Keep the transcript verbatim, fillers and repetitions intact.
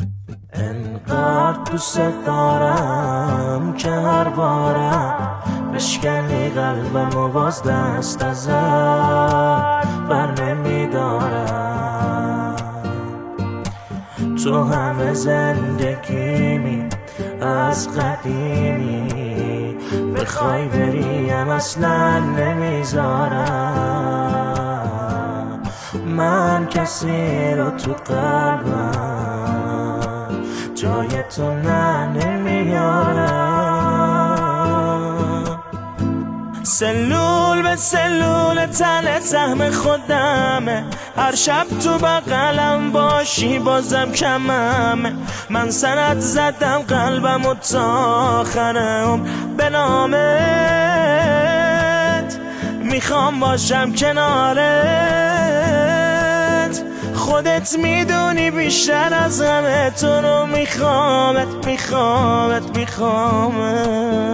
انقدر دوست دارم که هر بارم بشکنی قلبم و باز دست ازت بر نمیدارم. تو همه زندگیمی از قدیمی، بخوای بریم اصلا نمیذارم. من کسی رو تو قلبم جای تو نه نمیارم. سلول به سلول تن زحم خودمه، هر شب تو بغلم باشی بازم کممه. من سرت زدم قلبم و تا آخرم به نامت میخوام باشم کنارت. خودت میدونی بیشتر از همه تو رو میخوامت میخوامت میخوامت.